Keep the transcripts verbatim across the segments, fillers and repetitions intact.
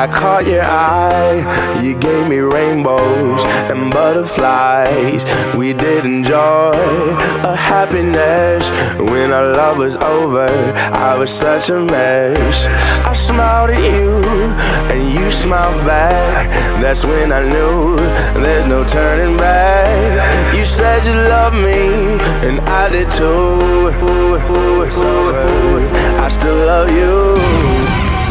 I caught your eye. You gave me rainbows and butterflies. We did enjoy a happiness. When our love was over, I was such a mess. I smiled at you and you smiled back. That's when I knew there's no turning back. You said you loved me and I did too. I still love you.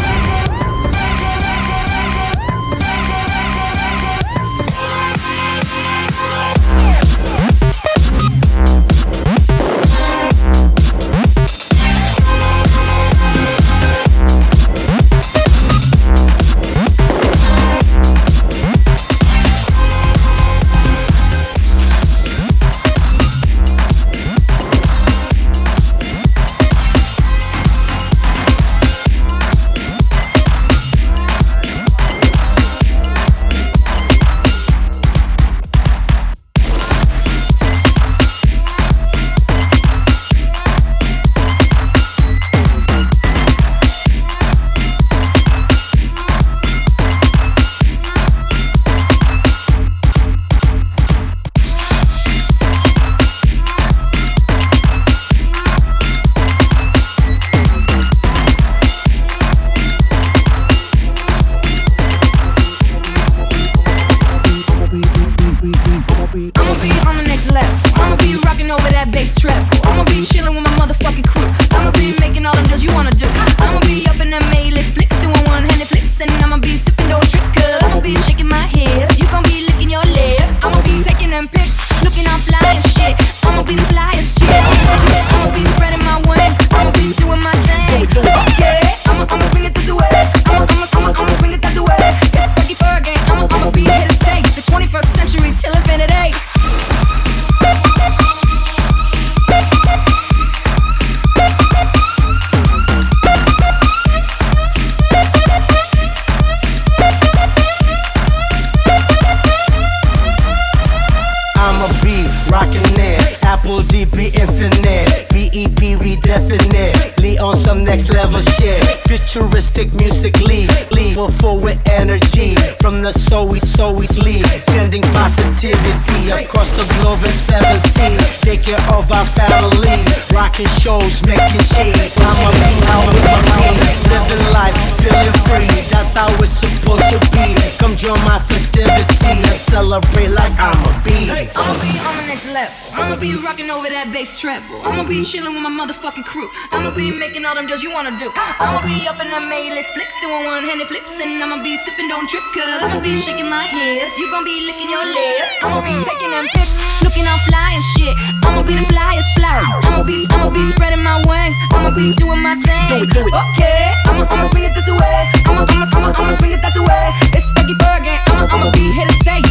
Futuristic musically, lead full with energy. From the soul we so we sleep, sending positivity across the globe in seven seas. Take care of our families, rocking shows, making cheese. I'ma be out with my peace, living life, feeling free. That's how it's supposed to be. Come join my festivity and celebrate like I'ma be. I'ma be on the next level. I'ma be rocking over that bass treble. I'ma be chilling with my motherfucking crew. I'ma be making all them deals you wanna do. I'ma be up in the A-list flicks, doing one-handed flips, and I'ma be sipping, don't trip, cause I'ma be shaking my hips. You gon' be licking your lips. I'ma be taking them pics, looking all fly and shit. I'ma be the flyest slow. I'ma be, I'ma be spreading my wings. I'ma be doing my thing. Do it, do it. Okay, I'ma, I'ma swing it this way. I'ma, I'ma, I'ma, I'ma swing it that way. It's Becky Bergen. I'ma, I'ma be here to stay.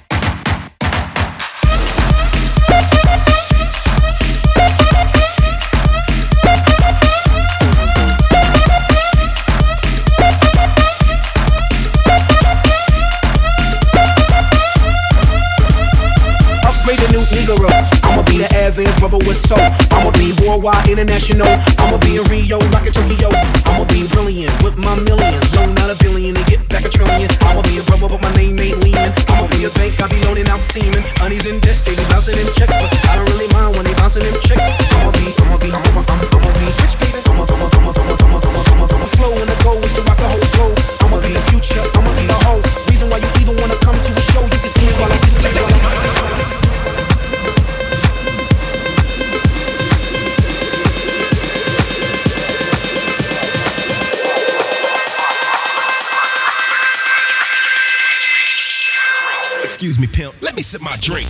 I'ma be the avid brother with soul. I'ma be worldwide, international. I'ma be in Rio, rockin' Tokyo. I'ma be brilliant with my millions. Loan out a billion and get back a trillion. I'ma be a brother, but my name ain't leaning. I'ma be a bank, I be loaning out semen. Honey's in debt, they be bouncing in checks, but I don't really mind when they bouncing in checks. I'ma be, I'ma be, I'ma, I'ma, I'ma be rich, baby. I'ma, I'ma, I'ma, I'ma, I'ma, I'ma, I'ma, I'ma flow in the goal is to rock the whole flow. I'ma be the future, I'ma be the whole reason why you even wanna come to a show. You can see me while I just play like Excuse me, pimp, let me sip my drink.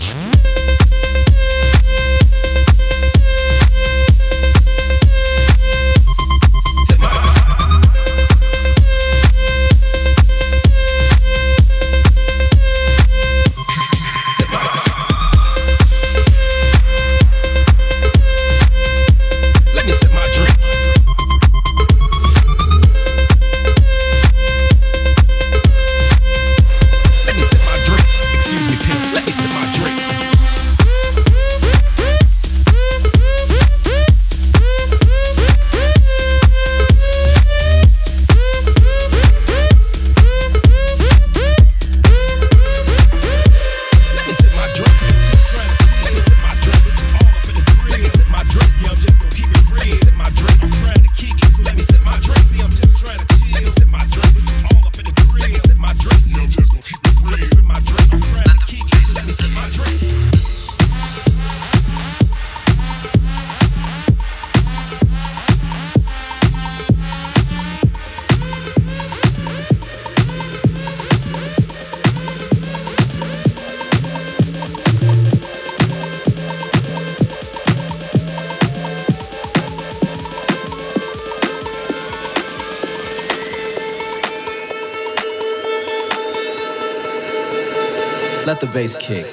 Let the bass kick.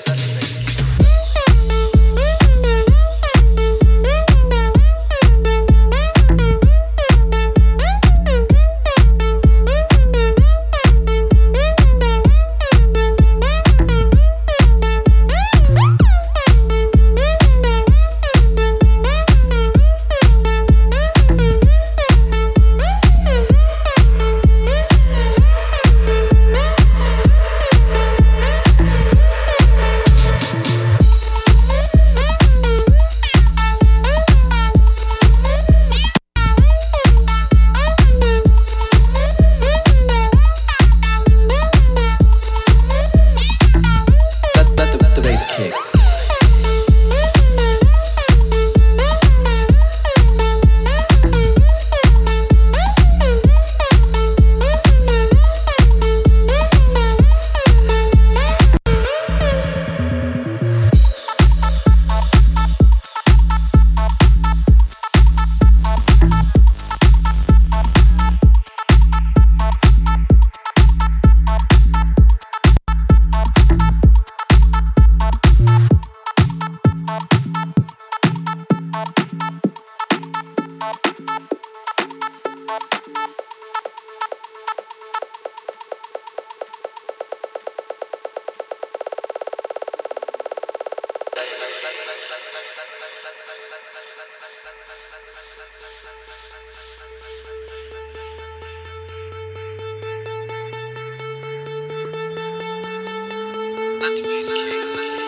Let the bass kick.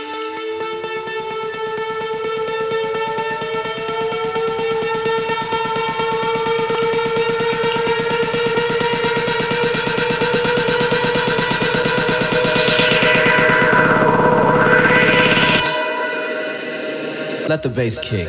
Let the bass kick.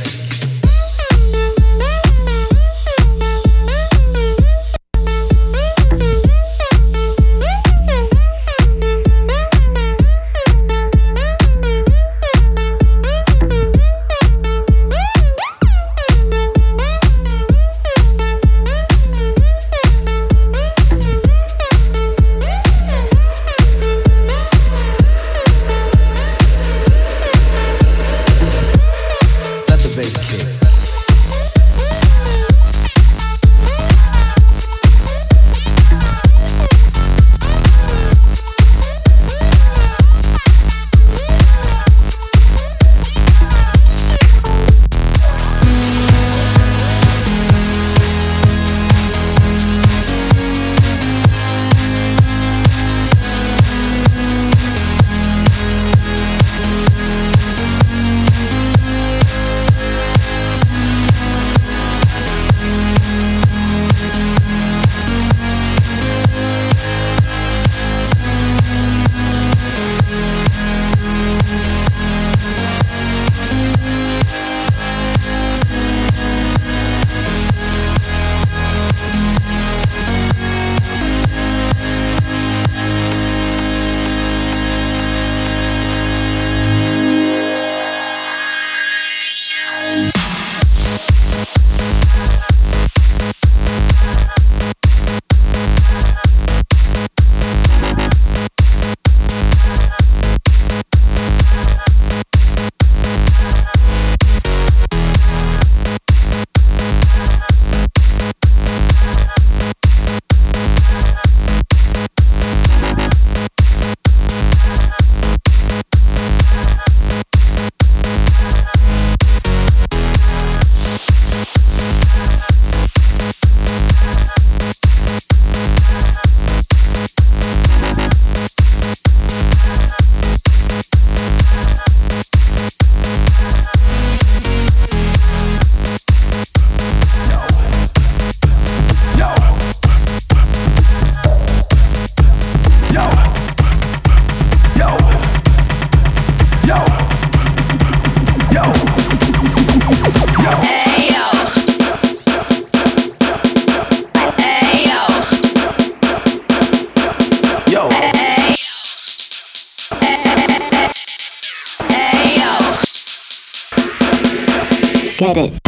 Get it.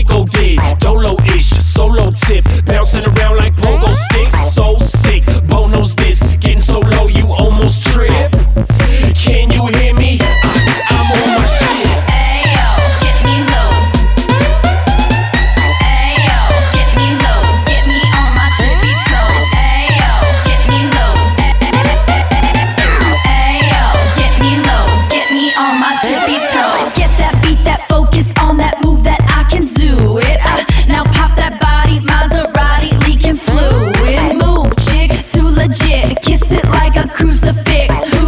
Draco did. Dolo-ish, solo tip, bouncing around like pogo sticks. So sick, Bono's this, getting so low you almost trip. Can you hear me? I, I'm on my shit. Ayo, get me low. Ayo, get me low. Get me on my tippy toes. Ayo, get me low. Ayo, get me low. Get me on my tippy toes. Get that beat, that focus on that move that I can do it. I, now pop that body, Maserati leaking fluid. Move, chick, too legit. Kiss it like a crucifix.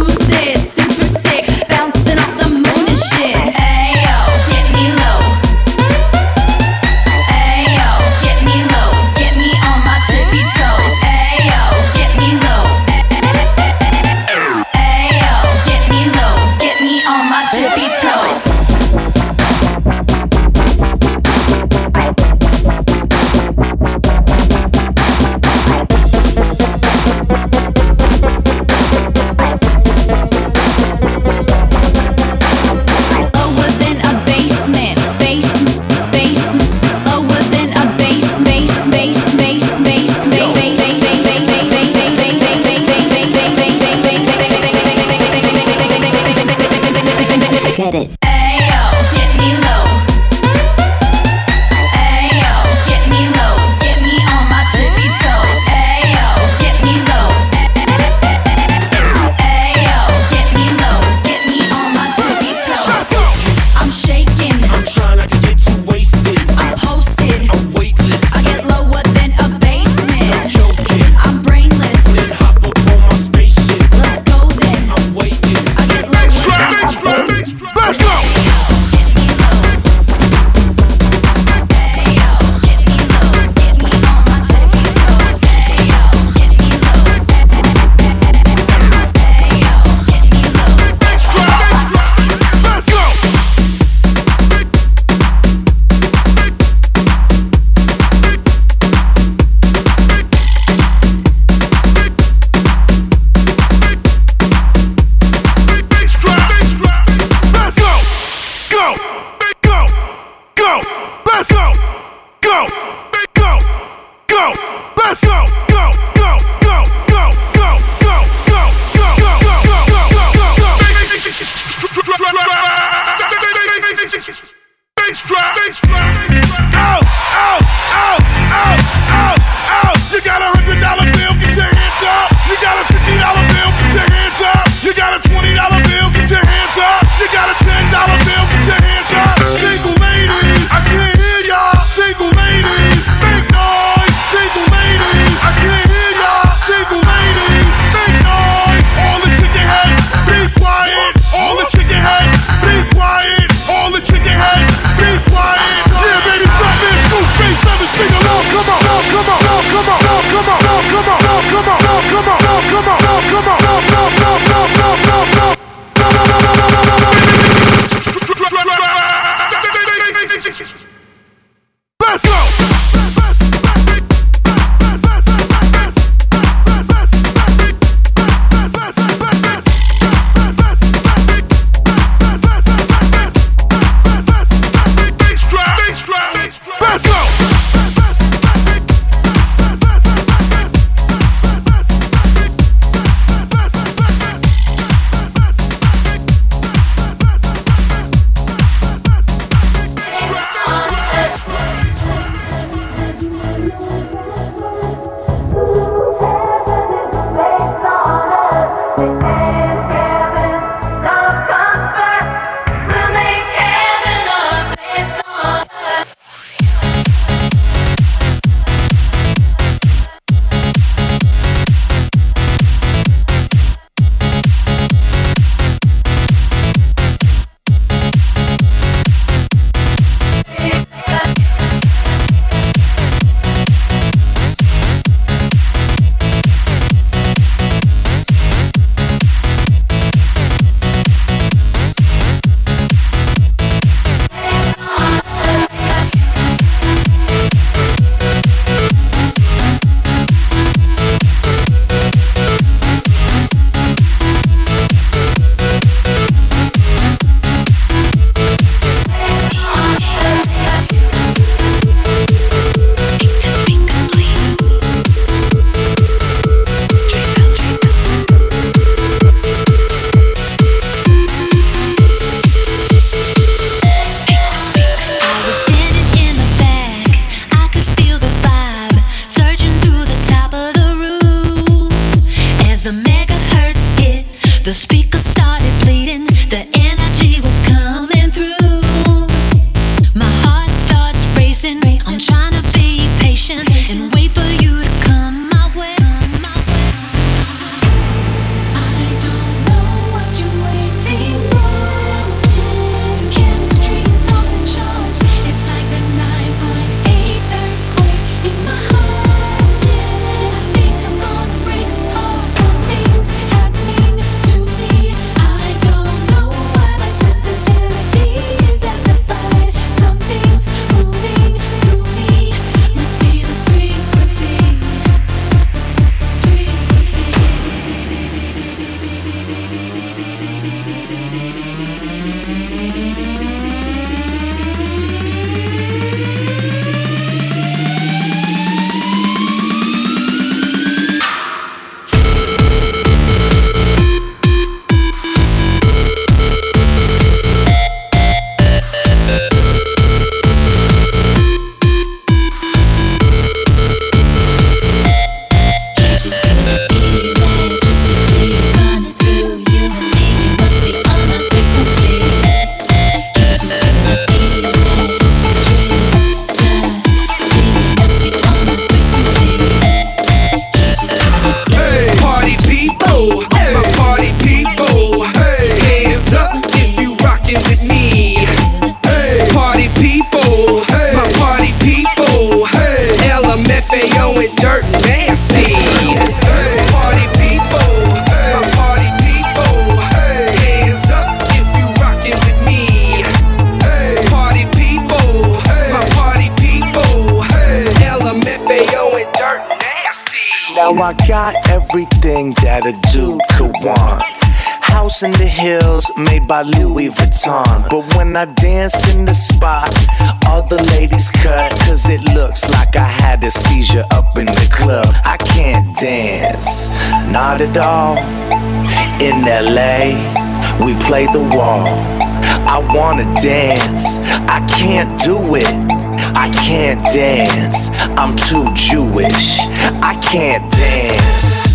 going dirt nasty. Party people, my party people, hands up if you rockin' with me. Party people, my party people, L M F A O and dirt nasty. Now I got everything that a dude could want. House in the hills made by Louis Vuitton. But when I dance in the spot, all the ladies cut, cause it looks like I had a seizure up in the club. I can't dance, not at all. In L A, we play the wall. I wanna dance, I can't do it. I can't dance, I'm too Jewish. I can't dance.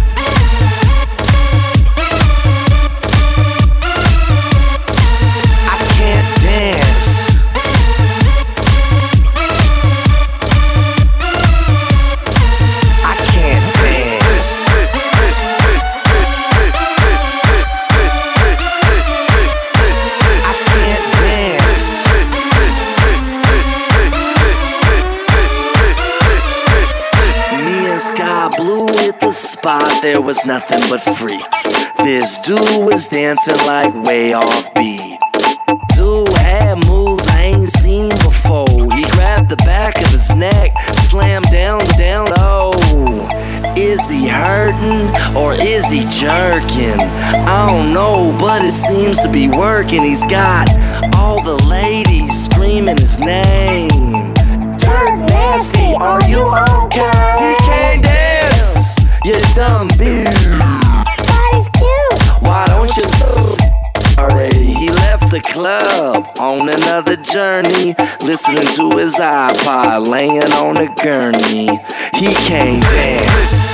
Spot, there was nothing but freaks. This dude was dancing like way off beat. Dude had moves I ain't seen before. He grabbed the back of his neck, slammed down, down low. Is he hurting or is he jerking? I don't know, but it seems to be working. He's got all the ladies screaming his name. Dirt nasty, are you okay? He can't dance. You dumb bitch. Body's cute. Why don't you s- already? He left the club on another journey, listening to his iPod, laying on a gurney. He can't dance.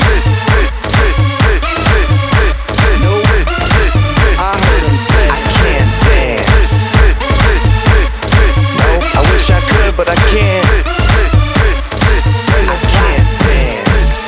Nope. I heard him say I can't dance. Nope. I wish I could, but I can't. I can't dance.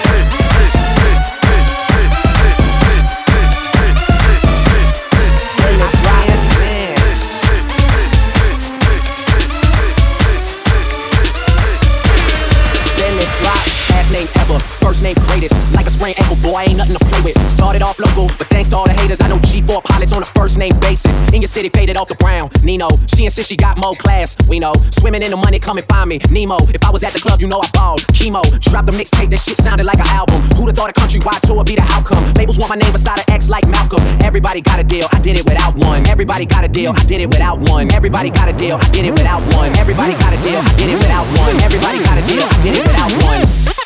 First name greatest, like a sprained ankle, boy, ain't nothing to play with. Started off local, but thanks to all the haters, I know G four pilots on a first name basis. In your city, faded off the brown. Nino, she insists she got more class. We know, swimming in the money, come and find me. Nemo, if I was at the club, you know I balled. Chemo, drop the mixtape, that shit sounded like an album. Who'da thought a countrywide tour would be the outcome? Labels want my name beside an X like Malcolm. Everybody got a deal, I did it without one. Everybody got a deal, I did it without one. Everybody got a deal, I did it without one. Everybody got a deal, I did it without one. Everybody got a deal, I did it without one.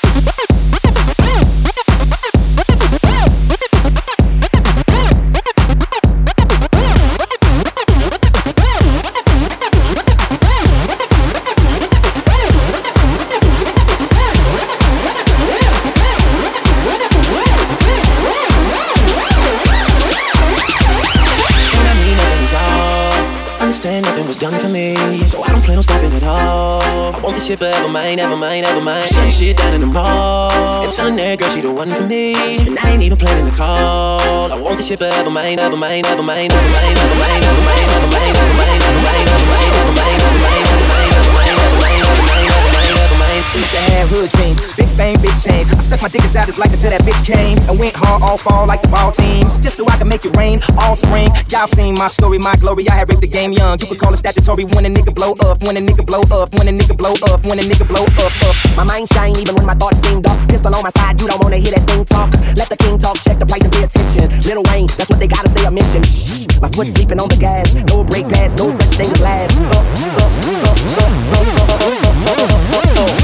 Done for me, so I don't plan on stopping at all. I want this shit forever mine, ever mine, ever mine. Shutting shit down in the mall. And telling that girl she the one for me, and I ain't even planning the call. I want this shit forever mine, ever mine, ever mine, ever mine, ever mine, ever mine, ever mine, ever mine, ever mine, ever mine, ever mine, ever mine, ever mine, ever mine, ever mine, ever mine, ever mine, ever mine. Used to have hood dreams, big fame, big chains. I stuck my dick inside his life until that bitch came and went hard all fall like the ball teams, just so I could make it rain all spring. Y'all seen my story, my glory. I had raped the game young. You could call it statutory when a nigga blow up, when a nigga blow up, when a nigga blow up, when a nigga blow up, up. My mind shine even when my thoughts seem dark. Pistol on my side, you don't wanna hear that thing talk. Let the king talk, check the price and pay attention. Lil Wayne, that's what they gotta say or mention. My foot sleeping on the gas, no brake pads, no such thing as last. Uh, uh, uh, uh, uh, uh, uh, uh, uh, uh.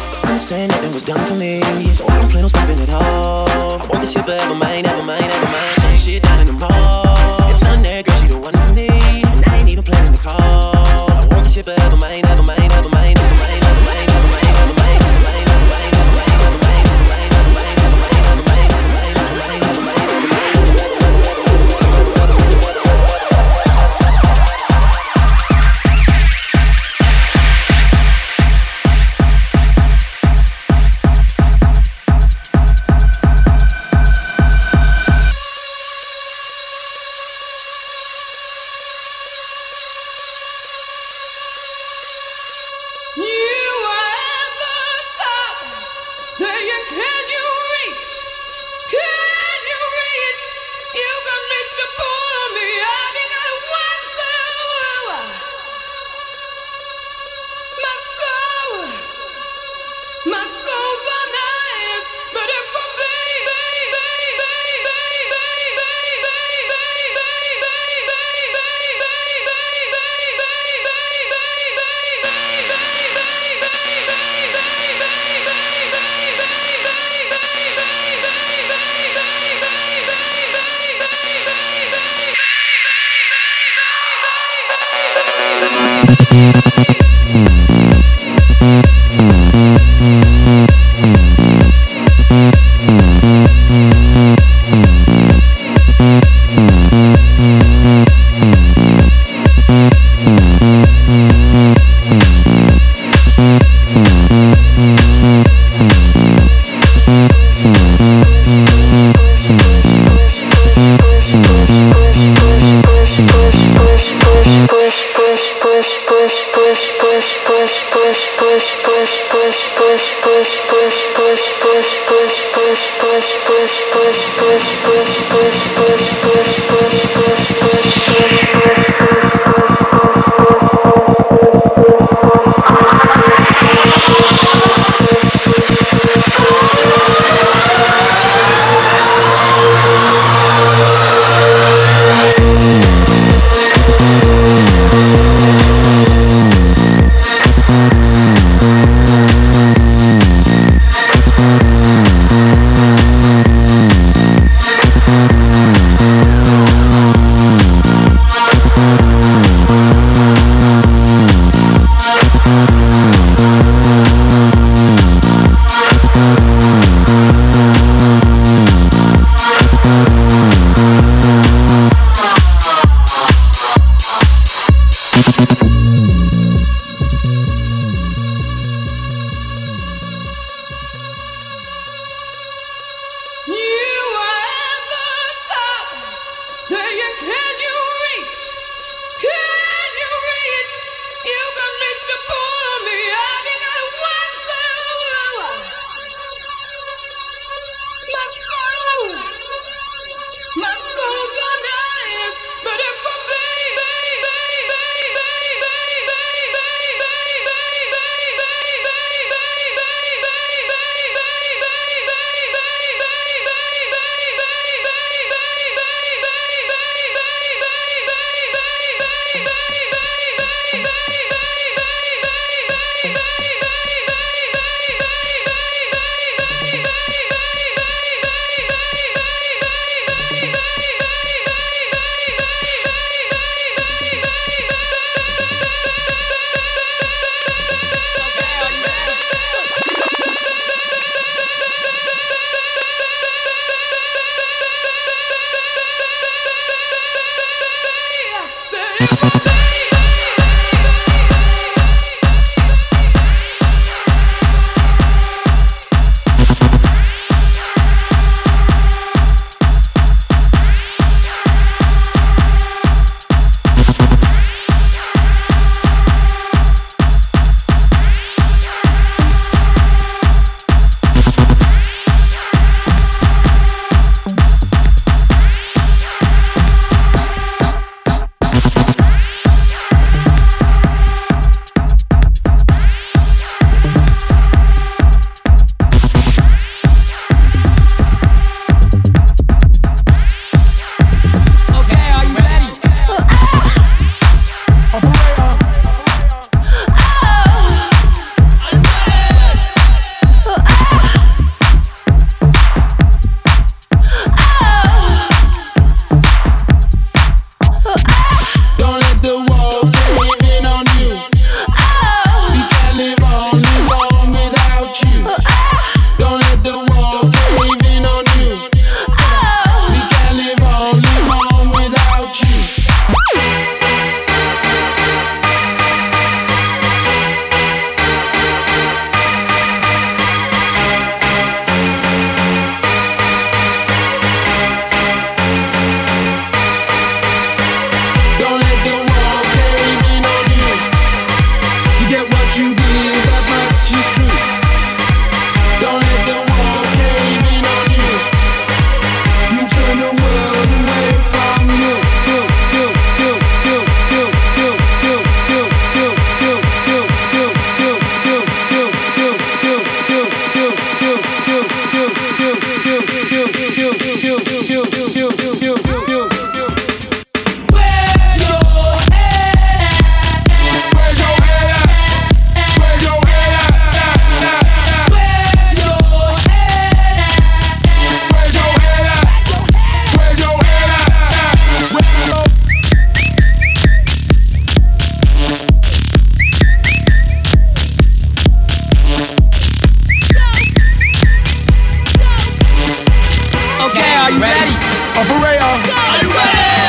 Nothing was done for me, so I don't plan on stopping at all. I want this shit forever mine, ever mine, ever mine. Are you ready?